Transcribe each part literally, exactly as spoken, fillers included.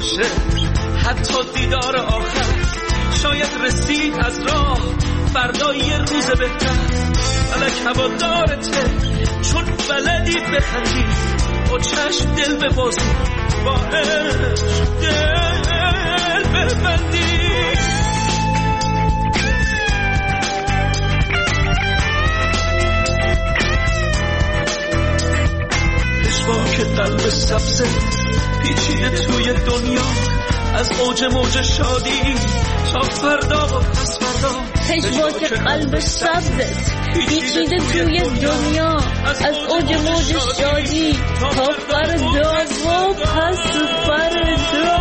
باشه، حتی دیدار آخر شاید رسید از راه، فردا یه روز بهتر. فلک هوادارته چون بلدی بخندی، با چشم دل ببازی، با عشق دل ببندی. که قلب سبزه پیچیده توی دنیا، از اوج موج شادی تا فردا و پس فردا. پشواک قلب سبزت پیچیده توی دنیا، از اوج موج شادی تا فردا و پس فردا.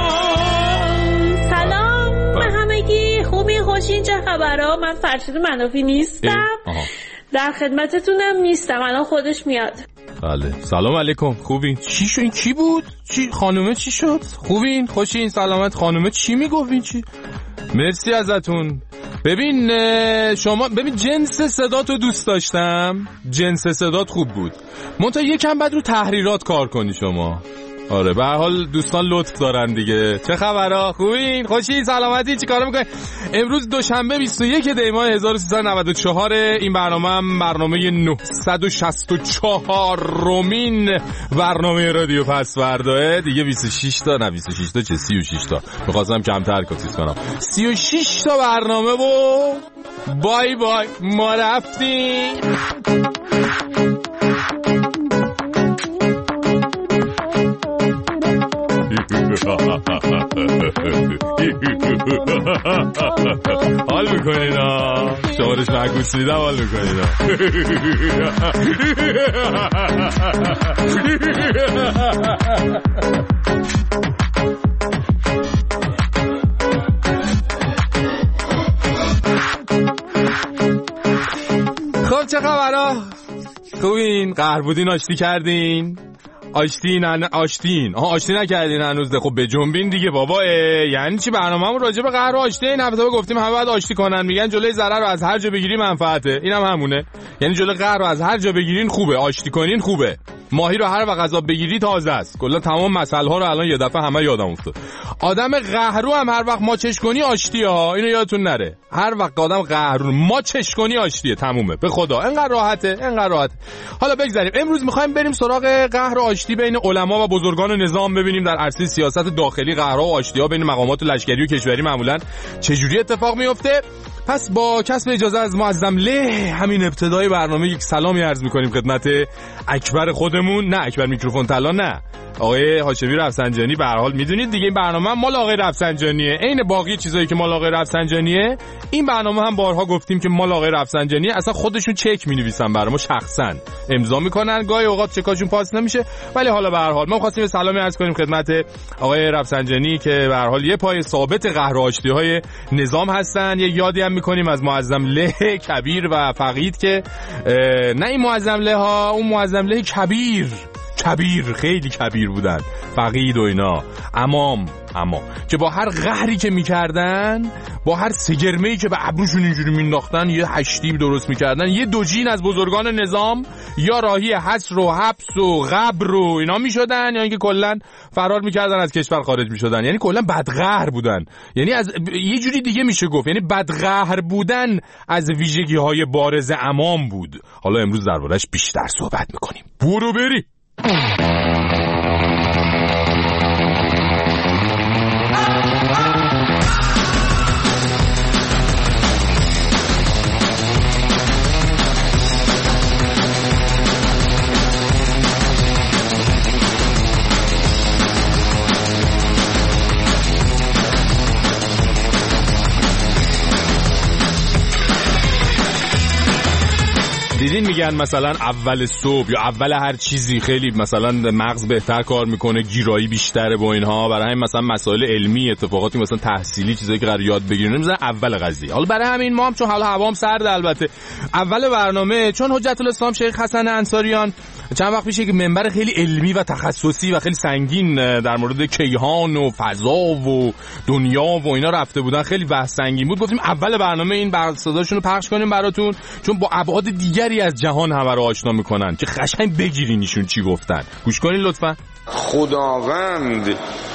سلام به همگی، خوبی خوشین، چه خبرها؟ من فرشید منافی نیستم، در خدمتتونم نیستم، الان خودش میاد. بله سلام علیکم، خوبین؟ چی شد؟ این کی بود؟ چی خانومه چی شد؟ خوبین؟ خوشین؟ سلامت؟ خانومه چی میگفتین؟ چی؟ مرسی ازتون. ببین شما، ببین جنس صداتو دوست داشتم، جنس صدات خوب بود، منتها یکم بعد رو تحریرات کار کنی شما. آره به هر حال دوستان لطف دارن دیگه. چه خبرها؟ خوبین؟ خوشی؟ سلامتی؟ چی کارا میکنین؟ امروز دوشنبه بیست و یک دی ماه هزار و سیصد و نود و چهار. این برنامه هم برنامه نهصد و شصت و چهار رومین برنامه رادیو پسورداه دیگه. بیست و شش تا نه بیست و شش تا چه سی و شش تا می‌خواستم کمتر کاتیز کنم. سی و شش تا برنامه و بای بای ما رفتیم. حال میکنین ها، شمارش معکوس میدم، حال میکنین ها. خب چه خبرها؟ خوبین؟ قهر بودین؟ آشتی کردین؟ آشتین ان... آشتین آها آشتی نکردین هنوز ده. خب بجنبین دیگه بابا. یعنی چی؟ برنامه‌مون راجع به قهر و آشتی این هفته گفتیم همه باید آشتی کنن. میگن جلوی ضرر رو از هر جا بگیری منفعته. اینم هم همونه، یعنی جلوی قهر رو از هر جا بگیرین خوبه، آشتی کنین خوبه. ماهی رو هر وقت غذا بگیری تازه است. کلا تمام مسائل ها رو الان یه دفعه همه یادم افتاد. آدم قهرو هم هر وقت ماچش کنی آشتیه ها، اینو یادتون نره. هر وقت آدم قهرو ماچش کنی آشتیه، تمومه. به خدا انقدر راحته، انقدر راحت. حالا بگذاریم، امروز می‌خوایم بریم سراغ قهر و آشتی بین علما و بزرگان نظام، ببینیم در عرصه سیاست داخلی قهرها و آشتی‌ها بین مقامات لشکری و کشوری معمولاً چجوری اتفاق میفته. پس با کسب اجازه از معظم له همین ابتدای برنامه یک سلامی عرض می‌کنیم خدمت اکبر خودمون، نه اکبر میکروفون طلا، نه آقای هاشمی رفسنجانی. به هر حال میدونید دیگه این برنامه مال آقای رفسنجانیه، عین باقی چیزایی که مال آقای رفسنجانیه این برنامه هم بارها گفتیم که مال آقای رفسنجانیه. اصلا خودشون چک می‌نویسن برامو، شخصا امضا میکنن، گاهی اوقات چکاشون پاس نمیشه، ولی حالا به هر حال ما خواستیم سلامی عرض کنیم خدمت آقای رفسنجانی که به هر حال یه پای ثابت قهر و آشتی‌های نظام هستن. یه یادی هم میکنیم از معظم له کبیر و فقید که نه این معظم له ها، اون معظم له کبیر کبیر خیلی کبیر بودن، فقید و اینا، امام اما که با هر قهری که میکردن، با هر سگرمه‌ای که به ابروشون اینجوری مینداختن، یه هشتیب درست میکردن. یه دو جین از بزرگان نظام یا راهی حصر و حبس و قبر و اینا میشدن، یا اینکه کلا فرار میکردن از کشور خارج میشدن. یعنی کلا بدقهر بودن. یعنی از یه جوری دیگه میشه گفت، یعنی بدقهر بودن از ویژگی‌های بارز امام بود. حالا امروز دربارش بیشتر صحبت میکنیم. برو بری. دیدین میگن مثلا اول صبح یا اول هر چیزی خیلی مثلا مغز بهتر کار میکنه، گیرایی بیشتره با اینها. برای همین مثلا مسائل علمی، اتفاقاتی مثلا تحصیلی، چیزایی که قرار یاد بگیریم مثلا اول قضیه. حالا برای همین ما هم چون حالا هوام سرد البته اول برنامه، چون حجت الاسلام شیخ حسن انصاریان چند وقت میشه که منبر خیلی علمی و تخصصی و خیلی سنگین در مورد کیهان و فضا و دنیا و اینا رفته بودن، خیلی بحث سنگین بود. گفتیم اول برنامه این صداشون رو پخش کنیم براتون، چون با ابعاد دیگری از جهان همه رو آشنا میکنن که قشنگ بگیرین ایشون چی گفتن. گوش کنین لطفا. خداوند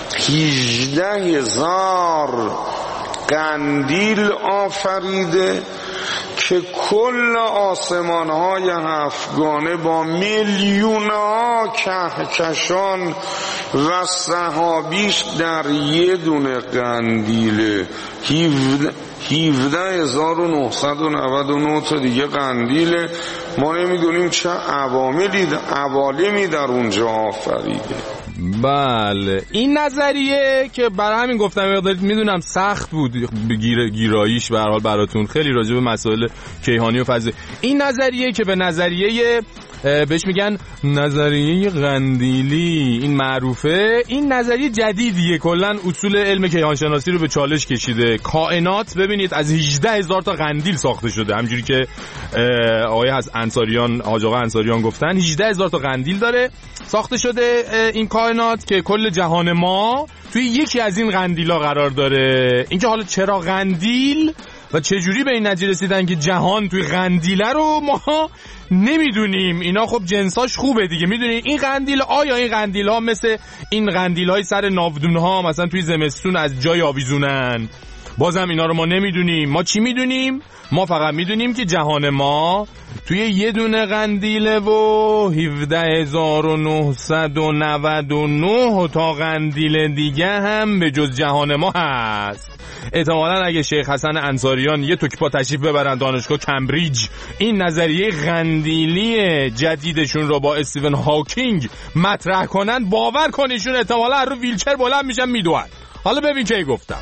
هجده هزار قندیل آفریده که کل آسمان های هفتگانه با میلیون ها کهکشان و سحابیش در یه دونه قندیله. هفده هزار و نهصد و نود و نه تا دیگه قندیله. ما نمیدونیم چه عواملی عوالمی در اونجا آفریده. بله این نظریه که برای همین گفتم میدونم سخت بود گیر گیراییش به هر حال براتون، خیلی راجع به مسائل کیهانی و فضایی. این نظریه که به نظریه بهش میگن نظریه قندیلی این معروفه، این نظریه جدیدیه، کلا اصول علم کیهانشناسی رو به چالش کشیده. کائنات ببینید از هجده هزار تا قندیل ساخته شده، همجوری که آقای از انصاریان حاج آقا انصاریان گفتن هجده هزار تا قندیل داره ساخته شده این کائنات که کل جهان ما توی یکی از این قندیلا قرار داره. اینکه حالا چرا قندیل و چجوری به این نتیجه رسیدن که جهان توی قندیله رو ما نمیدونیم. اینا خب جنساش خوبه دیگه، میدونین این قندیل آیا این قندیل ها مثل این قندیل های سر ناودون ها مثلا توی زمستون از جای آویزونن؟ بازم اینا رو ما نمیدونیم. ما چی میدونیم؟ ما فقط میدونیم که جهان ما توی یه دونه قندیله و هفده هزار و نهصد و نود و نه تا قندیل دیگه هم به جز جهان ما هست. احتمالاً اگه شیخ حسن انصاریان یه توکپا تشریف ببرن دانشگاه کمبریج این نظریه قندیلی جدیدشون رو با استیون هاکینگ مطرح کنن، باور کنیشون احتمالاً رو ویلچر بلند میشن میدوئن. حالا ببین کی گفتم.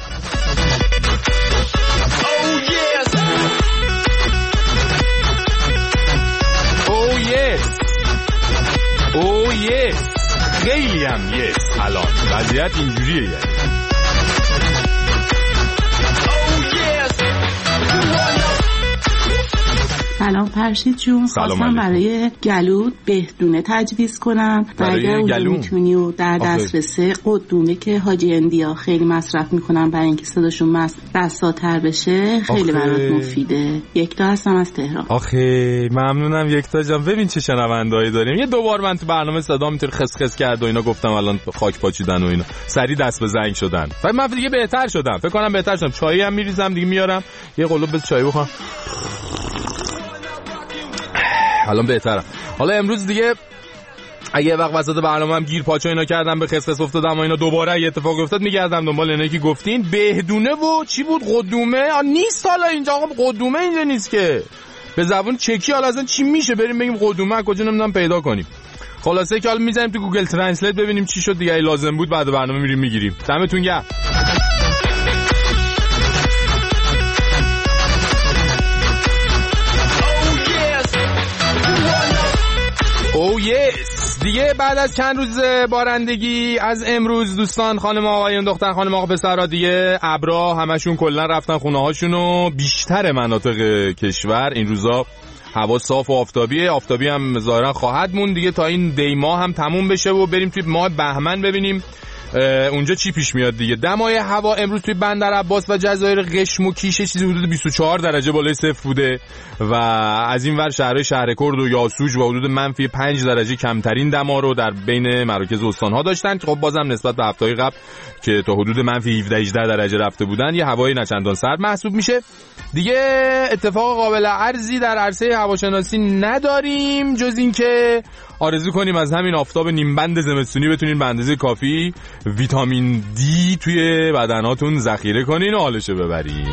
او یس او یس خیلی هم یس. الان وضعیت اینجوریه یعنی سلام فرشید جون، خواستم برای گلو بهدونه تجویز کنم و اگر اون میتونی و در دسترس قدومه که حاجی اندیا خیلی مصرف میکنن برای اینکه صداشون رساتر بشه خیلی برات مفیده. یکتا هستم از تهران. آخه ممنونم یکتا جان. ببین چه شنوندهایی داریم. یه دوبار من تو برنامه صدا میتونه خس خس کرد و اینا گفتم الان خاک پاچیدن و اینا سری دست به زنگ شدن. فکر من دیگه بهتر شدم، فکر کنم بهتر شدم. چایی هم میریزم دیگه میارم یه قلوب به چای بخورم الان بهترم. حالا امروز دیگه اگه یه وقت وسط برنامه هم گیر پاچو اینا کردم به خسخس افتادم و اینا دوباره یه اتفاق افتاد میگردم دنبال اینایی که گفتین. بهدونه و چی بود قدومه نیست. حالا اینجا آقا قدومه اینجا نیست که به زبون چکی. حالا اصلا چی میشه بریم بگیم قدومه کجا نمیدونم پیدا کنیم. خلاصه که حالا میذاریم تو گوگل ترنسلیت ببینیم چی شد دیگه. ای لازم بود بعد برنامه میریم میگیریم. دمتون گرم. او یس دیگه بعد از چند روز بارندگی از امروز دوستان خانم آقایون دختر خانم آقا پسرا دیگه ابرا همشون کلا رفتن خونه هاشونو. بیشتر مناطق کشور این روزا هوا صاف و آفتابیه. آفتابی هم ظاهرا خواهد مون دیگه تا این دی ماه هم تموم بشه و بریم توی ماه بهمن ببینیم اونجا چی پیش میاد دیگه. دمای هوا امروز توی بندر عباس و جزایر قشم و کیش چیزی حدود بیست و چهار درجه بالای صفر بوده و از این ور شهرهای شهرکرد و یاسوج و حدود منفی پنج درجه کمترین دما رو در بین مراکز استان‌ها داشتن. خب بازم نسبت به هفته‌های قبل که تا حدود منفی هفده هجده درجه رفته بودن یه هوای نچندان سرد محسوب میشه. دیگه اتفاق قابل عرضی در عرصه هواشناسی نداریم جز این که آرزو کنیم از همین آفتاب نیمبند زمستونی بتونین به اندازه کافی ویتامین دی توی بدناتون ذخیره کنین و حالشو ببرین.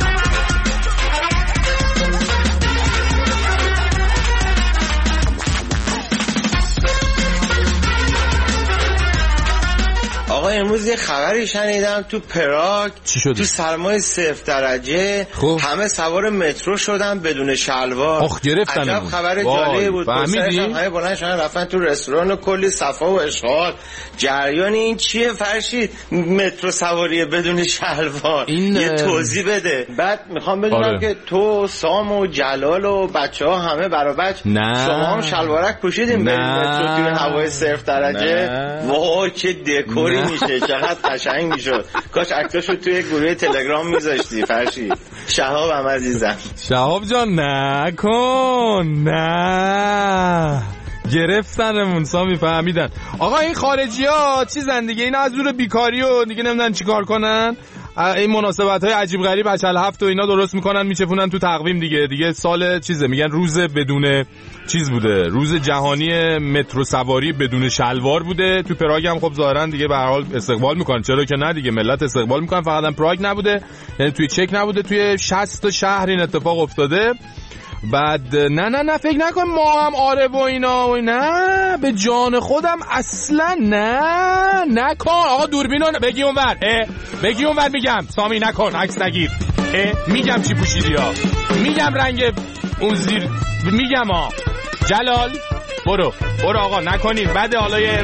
آقا امروز یه خبری شنیدم تو پراگ تو سرمای صفر درجه خوب. همه سوار مترو شدن بدون شلوار. آخ گرفتن. عجب خبر جالبی بود. فهمیدین؟ همه بلند شدن رفتن تو رستوران و کلی صفا و اشغال. جریان این چیه فرشید؟ مترو سواری بدون شلوار. این یه توضیح بده. بعد میخوام بدونم آره. که تو سام و جلال و بچه‌ها همه برا بچ شما هم شلوارک پوشیدین برید مترو توی هوای صفر درجه. وای چه دکوری میشه، چقدر قشنگ میشد. کاش عکساشو توی گروه تلگرام میذاشتی فرشید. شهابم عزیزم. شهاب جان نکن نه گرفتنمون سامی، فهمیدن. آقا این خارجی ها چیزن دیگه، اینا از دور بیکاری و دیگه نمیدونن چی کار کنن. این مناسبت های عجیب غریب هشل هفت و اینا درست میکنن میچپونن تو تقویم دیگه. دیگه سال چیزه، میگن روز بدون چیز بوده، روز جهانی مترو سواری بدون شلوار بوده. تو پراگ هم خب ظاهرا دیگه به هر حال استقبال میکنن، چرا که نه دیگه، ملت استقبال میکنن. فقط هم پراگ نبوده، یعنی توی چک نبوده، توی شصت تا شهر این اتفاق افتاده. بعد نه نه نه فکر نکن ما هم آره و اینا و نه، به جان خودم اصلا نه نکن. آقا دوربینو بگی اونور، بگی اونور، میگم سامی نکن، عکس نگیر. میگم چی پوشیدی ها، میگم رنگ اون زیر، میگم ها. جلال برو برو آقا نکنین بعد حالا یه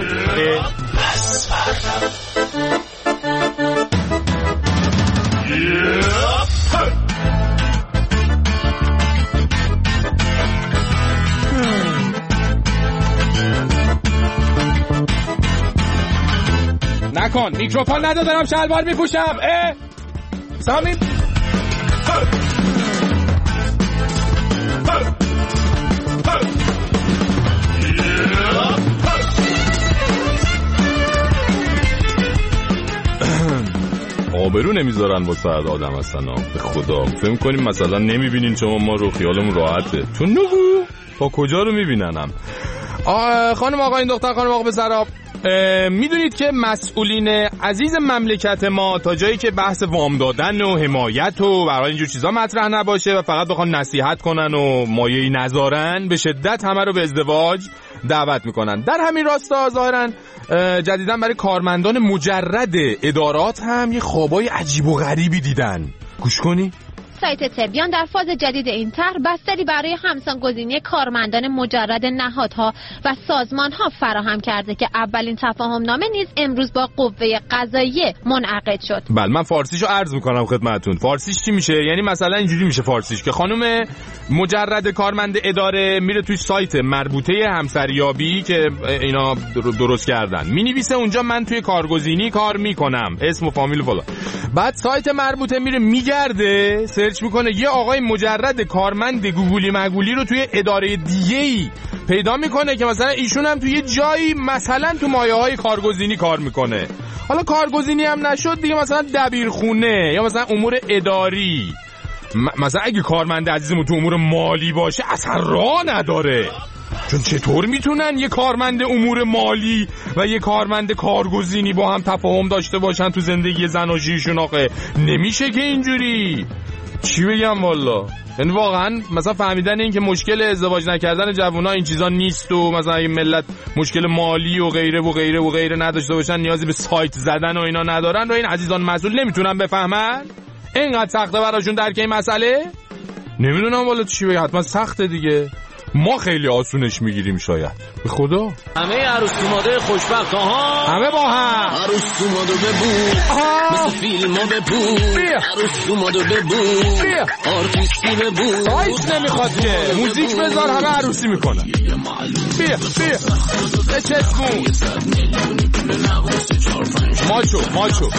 نکن. میکروفون ندادم، شلوار میپوشم. اه سامی آبرو نمیذارن با سعد آدم هستن. به خدا فکر کنیم مثلا نمیبینین شما ما رو، خیالمون راحته. تو نگو با کجا رو میبیننم. خانم آقا، این دختر، خانم آقا پسرا، میدونید که مسئولین عزیز مملکت ما تا جایی که بحث وام دادن و حمایت و برای اینجور چیزا مطرح نباشه و فقط بخوان نصیحت کنن و مایه‌ای نذارن، به شدت همه رو به ازدواج دعوت میکنن. در همین راستا ظاهرا جدیداً برای کارمندان مجرد ادارات هم یه خوابای عجیب و غریبی دیدن. گوش کنی. سایت تبیان در فاز جدید این طرح بستری برای همسانگزینی کارمندان مجرد نهادها و سازمانها فراهم کرده که اولین تفاهم نامه نیز امروز با قوه قضاییه منعقد شد. بله من فارسیشو عرض میکنم خدمتتون. فارسیش چی میشه؟ یعنی مثلا اینجوری میشه فارسیش که خانم مجرد کارمند اداره میره توی سایت مربوطه همسریابی که اینا درست کردن، مینویسه اونجا من توی کارگزینی کار میکنم، اسم و فامیل و فلان. بعد سایت مربوطه میره میگرده سرچ میکنه، یه آقای مجرد کارمند گوگلی مگولی رو توی اداره دیگه‌ای پیدا میکنه که مثلا ایشون هم توی جایی مثلا تو مایه‌های کارگزینی کار میکنه. حالا کارگزینی هم نشد دیگه، مثلا دبیرخونه یا مثلا امور اداری. م- مثلا اگه کارمند عزیزمون تو امور مالی باشه اصلا راه نداره، چون چطور میتونن یه کارمند امور مالی و یه کارمند کارگزینی با هم تفاهم داشته باشن تو زندگی زناشوییشون؟ آخه نمیشه که اینجوری. چی بگم والا، یعنی واقعا مثلا فهمیدن این که مشکل ازدواج نکردن جوونا این چیزا نیست و مثلا اگه ملت مشکل مالی و غیره و غیره و غیره نداشته باشن، نیازی به سایت زدن و اینا ندارن، و این عزیزان مسئول نمیتونن بفهمن؟ اینقدر سخته براشون درک این مسئله؟ نمیدونم والا چی بگم، حتما سخته دیگه. ما خیلی آسونش میگیریم شاید. به خدا همه عروس اوماده خوشبخت ها، همه با هم عروس اوماده ببو مثل فیلم ها ببو، عروس اوماده ببو آرتیستی ببو. سایت نمیخواد که موزیک بذار، همه عروسی میکنن. بیا بیا بچسبون ماچو ماچو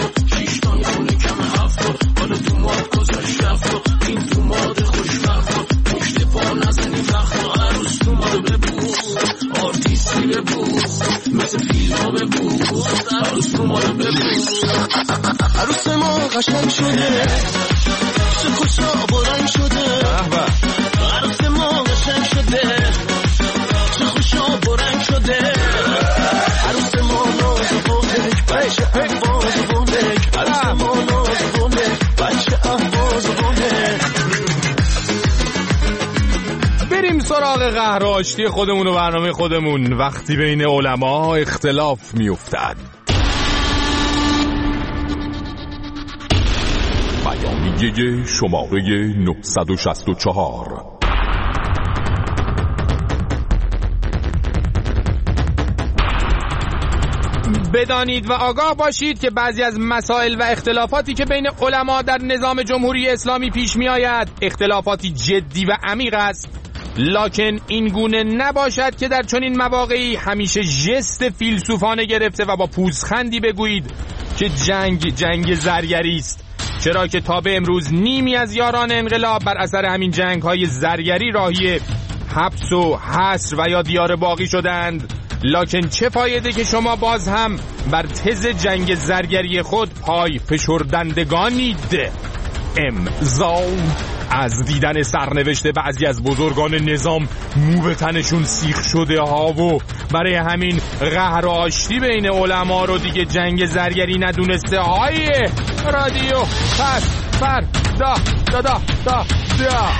این تو ماده خوشبخت پشت پا نزنی وقت عروس تو ماده ببوس آرتیستی ببوس مثل فیلم ها ببوس عروس تو ماده ببوس. عروس ما قشنگ شده چه خوشا برنگ شده، عروس ما قشنگ شده چه خوشا برنگ شده، عروس ما ناز بودک بچه احواز بودک، عروس ما ناز بودک بچه احواز بودک. بریم سراغ قهر و آشتی خودمون و برنامه خودمون. وقتی بین علما اختلاف میافتد، بیانیه شماره نهصد و شصت و چهار. بدانید و آگاه باشید که بعضی از مسائل و اختلافاتی که بین علما در نظام جمهوری اسلامی پیش می آید اختلافاتی جدی و عمیق است، لکن این گونه نباشد که در چنین مواقعی همیشه ژست فیلسوفانه گرفته و با پوزخندی بگویید که جنگ جنگ زرگری است، چرا که تا به امروز نیمی از یاران انقلاب بر اثر همین جنگ‌های زرگری راهی حبس و حصر و یا دیار باقی شدند. لکن چه فایده که شما باز هم بر تز جنگ زرگری خود پای فشردندگانید. امضا. از دیدن سرنوشت بعضی از بزرگان نظام مو به تنشون سیخ شده ها و برای همین قهر و آشتی بین علما رو دیگه جنگ زرگری ندونسته های رادیو پس فر دا دا دا دا دا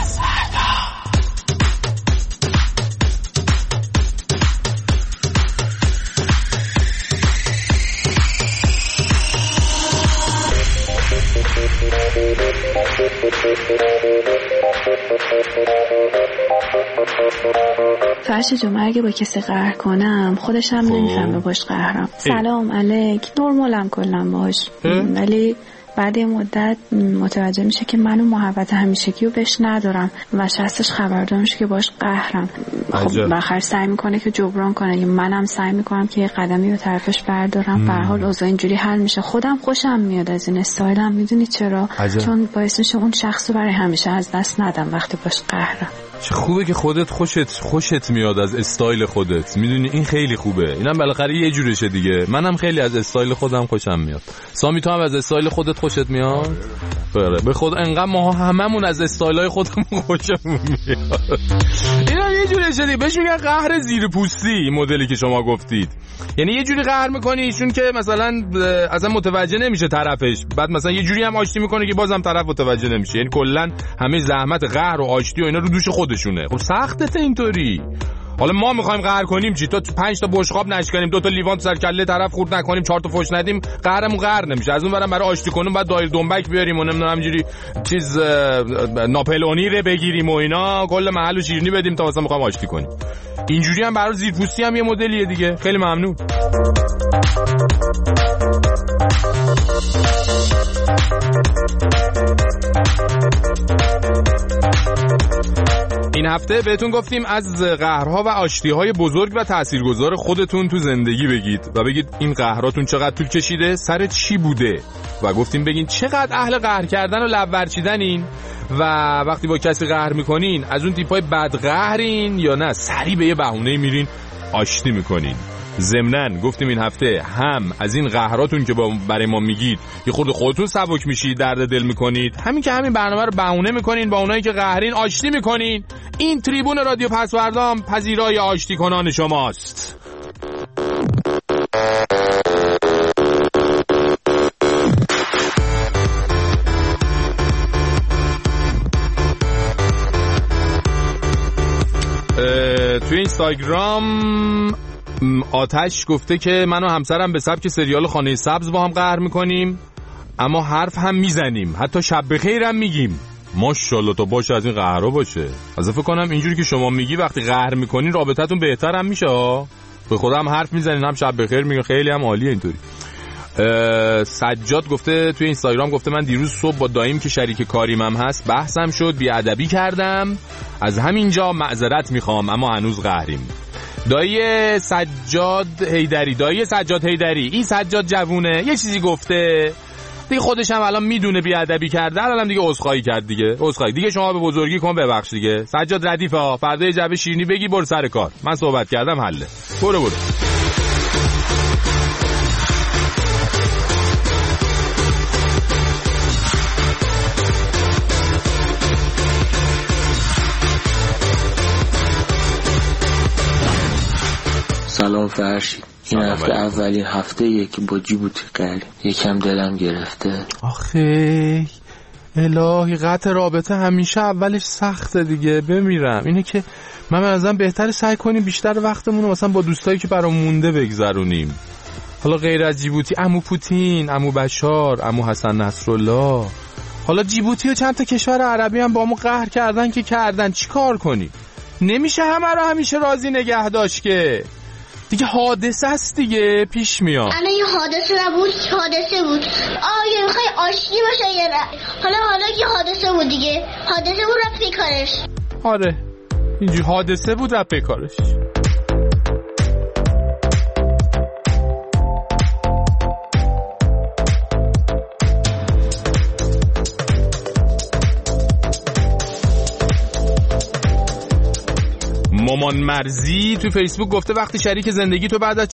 فرشی جو من اگه با کسی قهر کنم خودش هم نمیفهمه باش قهرم. سلام علیک نرمالم کلم باش، ولی بعد یه مدت متوجه میشه که منو محبت همیشگی رو بهش ندارم و شخصش خبردار میشه که باش قهرم. خب بخیر سعی میکنه که جبران کنه، منم سعی میکنم که یه قدمی به طرفش بردارم. به هر حال اوضاع اینجوری حل میشه. خودم خوشم میاد از این استایلم. میدونی چرا؟ عجب. چون باعث میشه اون شخص رو برای همیشه از دست ندم وقتی باش قهرم. چه خوبه که خودت خوشت خوشت میاد از استایل خودت. میدونی این خیلی خوبه. اینم بالاخره یه جورشه دیگه. منم خیلی از استایل خودم خوشم میاد. سامی تو هم از استایل خودت خوشت میاد؟ بله به خود انقدر ما هممون از استایلای خودمون خوشمون میاد. اینا یه جورشه دیگه. بهش میگن قهر زیر پوستی. این مدلی که شما گفتید، یعنی یه جوری قهر میکنی ایشون که مثلا اصلا متوجه نمیشه طرفش، بعد مثلا یه جوری هم آشتی میکنه که بازم طرف متوجه نمیشه. یعنی کلا همه زحمت قهر و آشتی و اینا رو دوش خودشونه. خب سختته اینطوری. حالا ما میخوایم قهر کنیم چی؟ تا پنج تا بشقاب نشکنیم، دو تا لیوان تو سر کله طرف خورد نکنیم، چهار تا فوش ندیم، قهرمون قهر نمیشه. از اون برام برای آشتی کنیم بعد دایر دنبک بیاریم و نمیدونم همینجوری چیز ناپلئونی رو بگیریم و اینا، کل محل و شیرینی بدیم تا مثلا میخوایم آشتی کنیم. اینجوری هم برای زیرپوستی هم یه مدلیه دیگه. خیلی ممنون. این هفته بهتون گفتیم از قهرها و آشتی‌های بزرگ و تاثیرگذار خودتون تو زندگی بگید و بگید این قهراتون چقدر طول کشیده، سر چی بوده، و گفتیم بگین چقدر اهل قهر کردن و لب ورچیدنین و وقتی با کسی قهر میکنین از اون تیپای بدقهرین یا نه سری به یه بهونه میرین آشتی میکنین. ضمناً گفتیم این هفته هم از این قهراتون که برای ما میگید یه خورده خودتون سبک میشید، درد دل میکنید، همین که همین برنامه رو بهونه میکنین با اونایی که قهرین آشتی میکنین. این تریبون رادیو پسوردام پذیرای آشتی کنان شماست. توی اینستاگرام آتش گفته که من و همسرم به سبک سریال خانه سبز با هم قهر میکنیم، اما حرف هم میزنیم، حتی شب بخیر هم میگیم. ماشاءالله تا باشه از این قهرها باشه. از فکر کنم اینجوری که شما میگی وقتی قهر میکنین رابطتون بهتر هم میشه ها. به خودم حرف میزنین هم شب بخیر میگن، خیلی هم عالیه اینطوری. سجاد گفته توی اینستاگرام گفته من دیروز صبح با داییم که شریک کاریم هم هست بحثم شد، بیادبی کردم، از همینجا معذرت میخوام اما هنوز قهریم. دایی سجاد حیدری دایی سجاد حیدری این سجاد جوونه یه چیزی گفته دیگه، خودش هم الان میدونه بیادبی کرده، الان دیگه عذرخواهی کرد دیگه. عذرخواهی دیگه شما به بزرگی کن ببخش دیگه. سجاد ردیفه ها، فردا یه جعبه شیرینی بگی برو سر کار، من صحبت کردم حله، برو برو. سلام فرشید. این هفته اولین هفته یکی با جیبوتی قهر یکم دلم گرفته. آخه الهی قطع رابطه همیشه اولش سخته دیگه. بمیرم اینه که من ازم بهتره سعی کنیم بیشتر وقتمون رو مثلا با دوستایی که برام مونده بگذرونیم. حالا غیر از جیبوتی عمو پوتین، عمو بشار، عمو حسن نصرالله، حالا جیبوتی و چند تا کشور عربی هم با ما قهر کردن که کردن، چیکار کنیم؟ نمیشه همه رو همیشه راضی نگه داشت که دیگه حادثه است دیگه، پیش میاد. الان یه حادثه نبود، حادثه بود. آیا میخوای آشتی باشه یا نه؟ حالا حالا یه حادثه بود دیگه، حادثه بود رفت به کارش. آره اینجوری حادثه بود رفت به کارش. فرمان مرزی تو فیسبوک گفته وقتی شریک زندگی تو بعد از